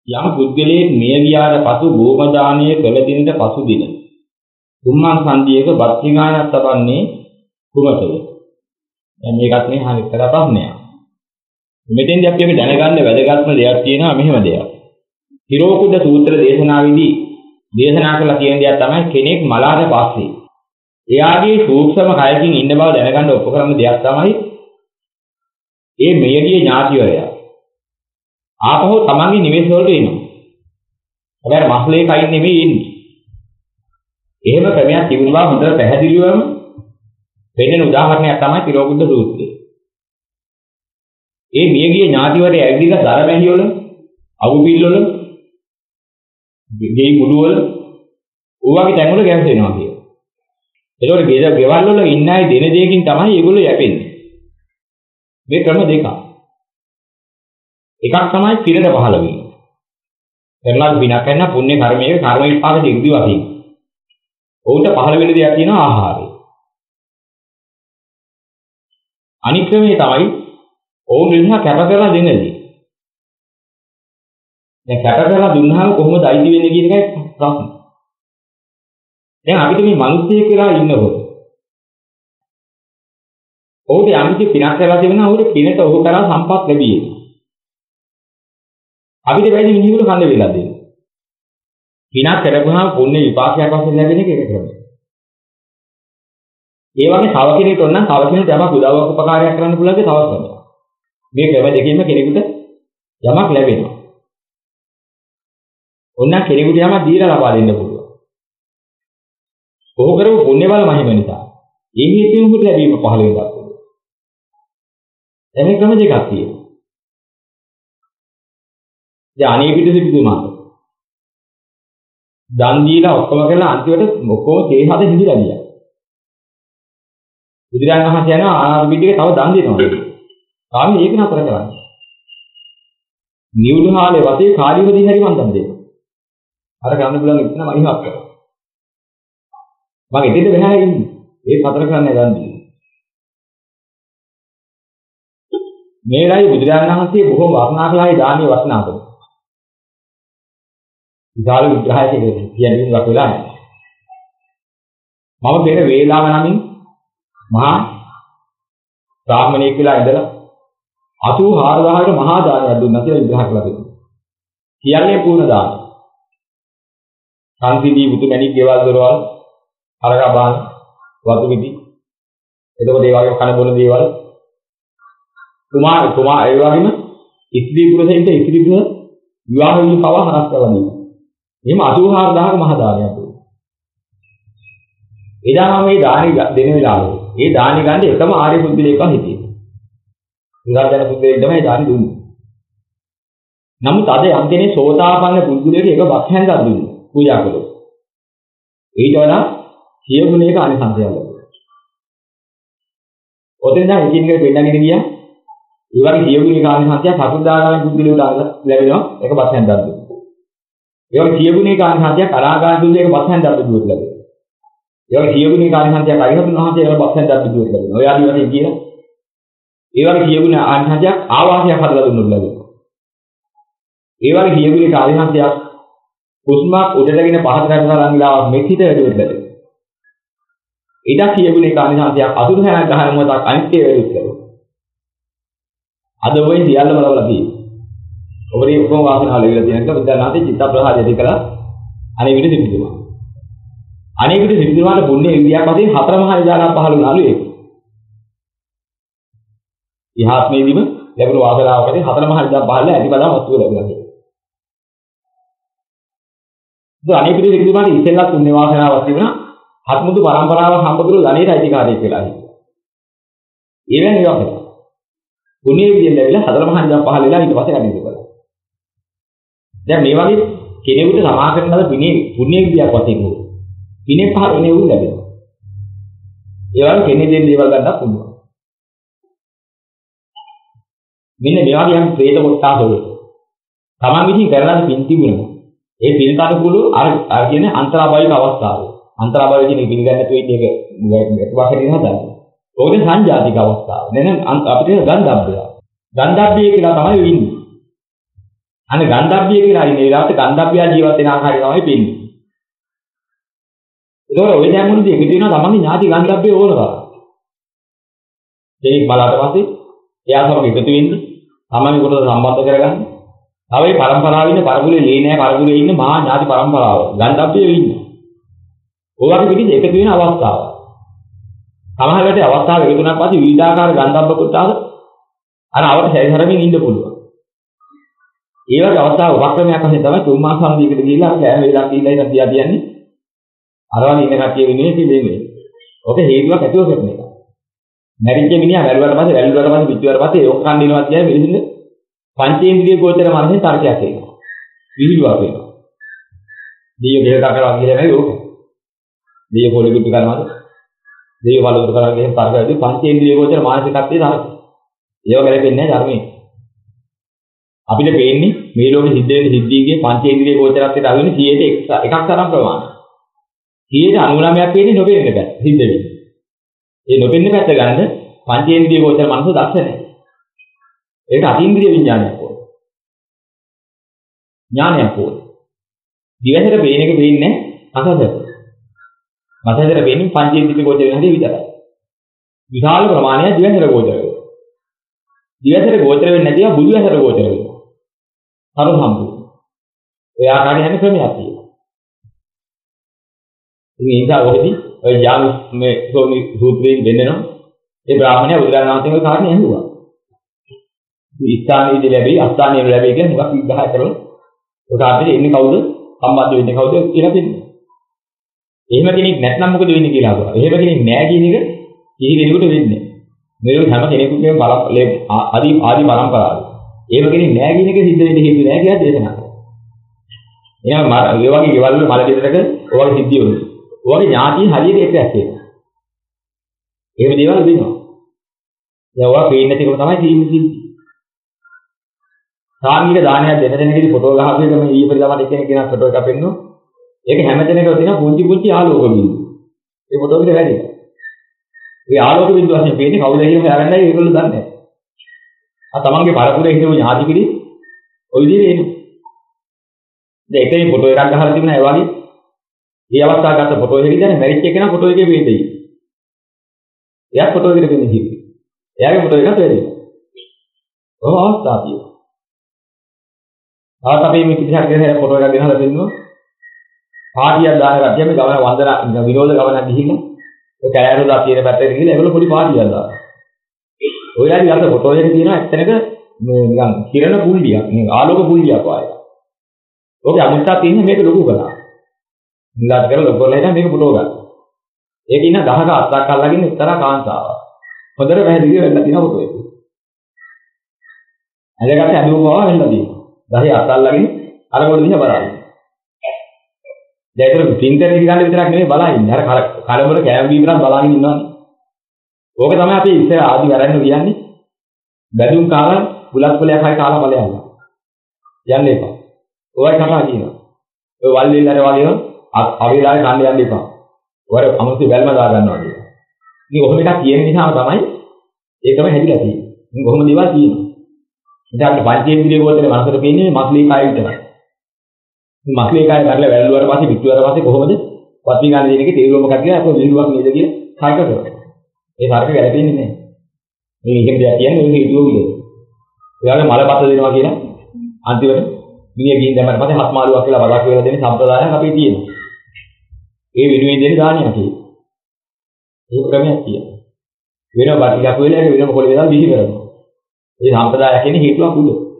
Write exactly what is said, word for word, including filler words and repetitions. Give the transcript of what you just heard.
යම් පුද්ගලයෙක් මිය ගියාට පසු භූමදානය කළ දිනට පසු දින තුම්මන් සන්ධියක බත්තිගානක් තබන්නේ කුමටද? දැන් මේකත් නේ හරියට ප්‍රශ්නයක්. මෙතෙන්දී අපි එක දැනගන්න වැදගත්ම දෙයක් තියෙනවා මෙහෙම දෙයක්. හිරෝකුද සූත්‍ර දේශනාවේදී දේශනා කළ කියන දෙයක් තමයි කෙනෙක් මලාට පස්සේ එයාගේ සූක්ෂම කයකින් ඉන්න බව දැනගන්න ඔප්පු කරන දෙයක් තමයි ඒ මෙයගේ ඥාතිවරයා ආපහු තමන්ගේ නිවෙස් වලට එනවා. හැබැයි මස්ලේ කයින් නෙමෙයි එන්නේ. එහෙම ක්‍රමයක් තිබුණ බව හොඳට පැහැදිලිවම වෙන්න උදාහරණයක් තමයි තිරෝකුද්ද සූත්‍රය. ඒ මියගිය ඥාතිවරයා ඇවිදලා දරමැහි වල, අවුපිල් වල, ගෙයි මුළු වල ඕවාගේ තැන් වල ගැවසෙනවා කියන. ඒකෝර ගෙද ගෙවල් වල ඉන්න අය දෙන දෙයකින් තමයි ඒගොල්ලෝ යැපෙන්නේ. මේ ක්‍රම දෙකක්. එකක් තමයි පිරට පහළ වීම. කරලා විනා කරන පුණ්‍ය කර්මයේ කර්ම විපාක දෙකදි වශයෙන්. ඔවුන්ට පහළ වෙන දෙයක් තියෙනවා ආහාරය. අනික් ක්‍රමේ තමයි ඔවුන් විනා කැප කරලා දෙන දේ. දැන් කැප කරලා දුන්නාම කොහොමද අයිති වෙන්නේ කියන එකයි ප්‍රශ්න. දැන් අපිට මේ මිනිස්සෙක් වෙලා ඉන්නකොට ඔහුට යම්කිසි පිනක් කරලා තිබෙනවා ඔහුට පිනට ඔහු කරා සම්පත් ලැබී එනවා. අපිට බැරි මිනිහෙකුට කඳ වෙලා දෙන්න. පිනක් කරපුවාම පුණ්‍ය විපාකයක් වශයෙන් ලැබෙන එක එක ක්‍රමයක්. ඒ වගේ තව කෙනෙකුට ඕන නම් තව කෙනෙකුට යමක් උදව්වක් උපකාරයක් කරන්න පුළුවන් තව ක්‍රමයක්. මේ ක්‍රම දෙකෙන්ම කෙනෙකුට යමක් ලැබෙනවා. ඕන කෙනෙකුට යමක් දීලා ලබා දෙන්න පුළුවන්. ඔහු කරපු පුණ්‍ය බල මහිම නිසා ඒ හේතුවෙන් උට ලැබීම පහළ වෙනවා. එනේ ක්‍රම දෙකක් තියෙනවා. දැන් අනේ පිට සිටුමාට දන් දීලා ඔක්කොම කරලා අන්තිමට ඔක්කොම තේ හද හිඳිලා ගියා. බුදුරජාණන් වහන්සේ යනවා ආනාපාන පිටියේ තව දන් දෙනවා. තාම ඒක නතර කරන්නේ. නිවුණු හාලේ වතේ කාර්යවදී හරි මන් දන් දෙනවා. අර ගන්න පුළුවන් ඉතන මහිමක් කරනවා. මම ඉතින්ද වෙහා ඉන්නේ. ඒ නතර කරන්නේ දන් දෙන්නේ. මේ වෙලාවේ බුදුරජාණන් වහන්සේ බොහෝ වර්ණනා කළායි දානීය වස්නාකම. විශාල විග්‍රහයක කියන්නේ වක් වෙලා නැහැ. මම පෙර වේලාව නමින් මහා බ්‍රාහ්මණයෙක් වෙලා ඉඳලා අසූ හාරදාහකට මහා දානයක් දුන්නා කියලා විග්‍රහ කළා දෙනවා. කියන්නේ පූර්ණ දානය. සංසිදී මුතු මැණික් ගෙවල් දොරවල් අරගා බාන වතු මිටි එතකොට ඒ වගේ කන බොන දේවල් කුමාර කුමාර ඒ වගේම ඉස්ත්‍රි පුරුෂයින්ට ඉස්ත්‍රි පුරුෂ විවාහ වීම පවා හරස් කරනවා නේද? එහෙම අසූ හාරදාහක මහා දානයක් දුන්නා. එදා මේ දානි දෙන වෙලාවේ ඒ දානි ගන්න එකම ආර්ය පුද්ගලයෙක්ව හිටියේ. උදාහරණ පුද්ගලයෙක් තමයි දානි දුන්නේ. නමුත් අද යම් කෙනෙක් සෝතාපන්න පුද්ගලයෙක් එක වක්හැන්දක් දුන්නා පූජා කළොත්. ඊට වඩා සිය ගුණයක අනිසංසය ලැබෙනවා. ඔතෙන් දැන් එකින් එක වෙන්නගෙන ගියා. ඒ වගේ සිය ගුණයක අනිසංසය සකුදාගාමී පුද්ගලයෙකුට ලැබෙනවා එක වක්හැන්දක් දුන්නා. ඒ වගේ සිය ගුණයක අනිසංසය අනාගාමී පුද්ගලයෙක් වක්හැන්දක් දුන්නා ලැබෙනවා. ඒ වගේ සිය ගුණයක අනිසංසය අරිහතුන් වහන්සේලා වක්හැන්දක් දුන්නා ලැබෙනවා. ඔය ආදි වශයෙන් කියන ඒ වගේ සිය ගුණ අනිසංසය ආවාසයක් හදලා දුන්නා ලැබෙනවා. ඒ වගේ සිය ගුණයක අනිසංසය කුස්මක් උඩටගෙන පහත කරලා ලංගලාවක් මෙච්චිත වැඩිවෙත් ලැබෙනවා. ඊට කියුනේ කාණිසාන්තියක් අසුරු හැන ගහන මොහොතක් අනිත්‍ය වෙලුත් කරනවා. අද ඔය සියල්ලම ලබලා තියෙනවා. ඔබේ උපම වාසනාව ලැබිලා තියෙන එක බුද්ධානාතේ චිත්ත ප්‍රහාරයදී කළා අනේ විදිහ සිද්ධුමා. අනේ විදිහ සිද්ධුමාට පුණ්‍ය විද්‍යාවක් වශයෙන් හතර මහා නිදානක් පහළ වුණාලු ඒක. ඉහාත්මේදීම ලැබුණු වාසනාවකදී හතර මහා නිදාන පහළ ඇතිබදා වස්තුව ලැබුණා කියලා. ඒ අනේ විදිහ සිද්ධුමාට ඉස්සෙල්ලා පුණ්‍ය වාසනාවක් තිබුණා. හත්මුදු පරම්පරාවක් හම්බ කරු ධනෙට අයිතිකාරයෙක් වෙලා හිටියා. ඒවෙන් ඒවා කරා. පුණ්‍ය විදියෙන් ලැබිලා හතර මහා නිදාන පහළ වෙලා ඊට පස්සේ අනිත් බලන්න. දැන් මේ වගේ කෙනෙකුට සමා කරන ලද පුණ්‍ය පුණ්‍ය විදියක් වශයෙන් උ. පිනේ පහළ වෙනේ උන් ලැබෙනවා. ඒ වගේ කෙනෙක් දෙන්න දේවල් ගන්නත් පුළුවන්. මෙන්න මේ වගේ යම් ප්‍රේත කොටසවල තමන් විසින් කරන පින් තිබුණා. ඒ පින් කනුකුළු අර අර කියන්නේ අන්තරාභාවික අවස්ථාව. අන්තරාභාවික කියන පිළිගන්න තු ඉන්නේ ඒක වකරින් හදන්නේ. ඕකේ සංජාතික අවස්ථාව. දැන් අපිට ගන්ධබ්බය. ගන්ධබ්බය කියලා තමයි වෙන්නේ. අනේ ගන්ධබ්බිය කියලා ඉන්නේ වෙලාවට ගන්ධබ්බියා ජීවත් වෙන ආකාරය තමයි පෙන්නේ. ඒතකොට ওই දැන් මොනද එකතු වෙනවා තමන්ගේ ඥාති ගන්ධබ්බිය ඕන කරා. දෙනික් බලකට පස්සේ එයා සමග එකතු වෙන්නේ තමන්ගේ කොට සම්බන්ධ කරගන්න. තව ඒ පරම්පරාවේ ඉන්න පරපුරේ ලේ නෑ පරපුරේ ඉන්න මහා ඥාති පරම්පරාව ගන්ධබ්බිය ඉන්නේ. ඔයගේ පිටින් එකතු වෙන අවස්ථාව. සමහර වෙලට අවස්ථාව එකතු වුණාට පස්සේ විවිධාකාර ගන්ධබ්බ කොටස අර අවත හැරමින් ඉන්න පුළුවන්. ඒ වගේ අවස්ථාව උපක්‍රමයක් වශයෙන් තමයි තුන් මාස සම්දියකට ගිහිල්ලා කෑම වේලක් ගිහිල්ලා ඉතින් තියා තියන්නේ. අර වගේ ඉන්න කට්ටිය වෙනුවෙන් කියන්නේ. ඔක හේතුවක් ඇතුව කරන එක. මැරිච්ච මිනිහා වැළුවට පස්සේ වැළුවට පස්සේ පිටුවට පස්සේ ඒක කන් දිනවා කියන්නේ මිනිස්සුන්ගේ පංචේන්ද්‍රිය ගෝචර මනසේ තර්කයක් එනවා. විහිළුවක් වෙනවා. දෙයියෝ දෙයක් කරනවා කියලා නෙවෙයි ඕක. දෙයියෝ පොළොව පිටු කරනවාද? දෙයියෝ වලුරු කරනවා කියන තර්කයේදී පංචේන්ද්‍රිය ගෝචර මානසිකත්වයේ තර්ක. ඒව ගැලපෙන්නේ නැහැ ධර්මයේ. අපිට පේන්නේ මේ ලෝකෙ සිද්ධ වෙන සිද්ධීන්ගේ පංචේන්ද්‍රිය ගෝචරත්වයට අහු වෙන සියයට එකක් තරම් ප්‍රමාණය. සියයට අනූනවයක් වෙන්නේ නොපෙනෙන පැත්ත සිද්ධ වෙන්නේ. ඒ නොපෙනෙන පැත්ත ගන්න පංචේන්ද්‍රිය ගෝචර මනස දක්ෂ නැහැ. ඒක අතීන්ද්‍රිය විඥානයක් ඕන. ඥානයක් ඕන. දිවසට පේන එක පේන්නේ අසසට. මසසට පේන්නේ පංචේන්ද්‍රිය ගෝචර වෙන හැටි විතරයි. විශාල ප්‍රමාණයක් දිවසට ගෝචර වෙනවා. දිවසට ගෝචර වෙන්නේ නැතිව බුදු ඇසට ගෝචර වෙනවා. අර සම්පූර්ණ. ඒ ආකාරයෙන් හැම ක්‍රමයක් තියෙනවා. ඉතින් ඒ නිසා ඔකදී ඔය යාම මේ සෝමි සූත්‍රයෙන් දෙන්නවා. ඒ බ්‍රාහ්මණයා බුදුරජාණන් වහන්සේගේ කාරණේ ඇහුවා. ඉස්ථානයේදී ලැබෙයි අස්ථානයේදී ලැබෙයි කියන මොකක් විග්‍රහ කරලා ඔක අපිට එන්නේ කවුද? සම්බන්ධ වෙන්නේ කවුද කියලා දෙන්නේ. එහෙම කෙනෙක් නැත්නම් මොකද වෙන්නේ කියලා අහුවා. එහෙම කෙනෙක් නැහැ කියන එක කිසි කෙනෙකුට වෙන්නේ නැහැ. මේ හැම කෙනෙකුගේම ආදි ආදි පරම්පරාවයි. ඒව කෙනෙක් නෑ කියන එක සිද්ධ වෙන්න හේතු නෑ කියලා දේශනා කරනවා. එහෙනම් මේ වගේ ගෙවල් වල මල දෙතරක ඔයගේ සිද්ධිය වුණා. ඔයගේ ඥාතිය හරියට එකක් තියෙනවා. එහෙම දේවල් වෙනවා. දැන් ඔයා පේන්න තිකම තමයි තියෙන්නේ. සාංගික දානයක් දෙන දෙනෙක්ගේ ෆොටෝ ගහපු එක මේ ඊයේ පරිදමට එක්කෙනෙක් කෙනා ෆොටෝ එකක් පෙන්නනවා. ඒක හැම දෙනෙක්ම තියෙන පුංචි පුංචි ආලෝක බිඳු. ඒ ෆොටෝ එකට වැඩි. ඒ ආලෝක බිඳු වශයෙන් පේන්නේ කවුද කියලා හොයාගන්නයි ඒගොල්ලෝ දන්නේ නැහැ. ආ තමන්ගේ පරපුරේ හිටපු ඥාති කිරි ඔය විදිහේ එන්නේ. දැන් එකේ ෆොටෝ එකක් ගහලා තිබුණා ඒ වගේ. මේ අවස්ථාව ගත්ත ෆොටෝ එකේ ඉඳන් මැරිච් එක කෙනා ෆොටෝ එකේ වෙන්නේ. එයා ෆොටෝ එකට දෙන්නේ කිව්වේ. එයාගේ ෆොටෝ එකක් වෙන්නේ. ඔය අවස්ථාව තියෙනවා. ආත් අපි මේ පිටිසක් ගෙනහැර ෆොටෝ එකක් ගෙනහලා දෙන්නවා. පාටියක් දාන කට්ටිය මේ ගමන වන්දනා විනෝද ගමනක් ගිහිල්ලා ඒ කැලෑරු දා තියෙන පැත්තට ගිහිල්ලා ඒගොල්ලෝ පොඩි පාටියක් දානවා. ඔයලාගේ අර ෆොටෝ එකේ තියෙනවා ඇත්තනක මේ නිකන් කිරණ පුල්ලියක් මේ ආලෝක පුල්ලියක් වගේ. ඕකේ අමුත්තා තියෙන්නේ මේක ලොකු කරලා. නිලාත් කරලා ලොකු කරලා හිටන් මේක ෆොටෝ ගන්න. ඒක ඉන්න ගහක අත්තක් අල්ලගෙන එක්තරා කාන්තාවක්. හොඳට පැහැදිලි වෙලා තියෙන ෆොටෝ එක. ඇලකට ඇදුවම වෙලා තියෙනවා. ගහේ අත අල්ලගෙන අර කොට දිහා බලන්නේ. දැන් ඒක පින්තර එක ගන්න විතරක් නෙමෙයි බලන්නේ. අර කලබල කෑම බීමරක් බලාගෙන ඉන්නවනේ. ඕක තමයි අපි ඉස්සර ආදි වැරෙන්න කියන්නේ. බැදුම් කාලා බුලත් කොලයක් හරි කාලා බලයන්. යන්න එපා. ඔයයි කතා කියනවා. ඔය වල් දෙල්ලර වගේ අවිලාවේ කන්න යන්න එපා. ඔය අමුතු බැල්ම දා ගන්නවා කියනවා. ඉතින් ඔහොම එකක් කියන නිසාම තමයි ඒකම හැදිලා තියෙන්නේ. ඉතින් කොහොම දේවල් තියෙනවා. ඉතින් අපිට පංචේන්ද්‍රිය ගෝචරේ මනසට පේන්නේ මස්ලී කාය විතරයි. මස්ලී කාය කරලා වැල්ලුවාට පස්සේ පිටුවාට පස්සේ කොහොමද වත්වි ගන්න දෙන එකේ තේරුම මොකක්ද කියලා අපෝ විහිළුවක් නේද කියලා තර්ක කරනවා. ඒ තර්ක ගැලපෙන්නේ නැහැ. මේ ඉගෙන දෙයක් කියන්නේ ඔය හේතුව විදිහට. එයාගේ මල පත දෙනවා කියලා අන්තිමට මිනිහ ගිහින් දැම්මට පස්සේ හත් මාළුවක් කියලා බඩක් වේලා දෙන සම්ප්‍රදායක් අපේ තියෙනවා. ඒ වෙනුවෙන් දෙන දානියක් තියෙනවා. ඒක ක්‍රමයක් තියෙනවා. වෙනම බඩියක් වේලා ඒක වෙනම කොළ වේලා විහි කරනවා. ඒ සම්ප්‍රදායක් කියන්නේ හේතුවක් උඩ.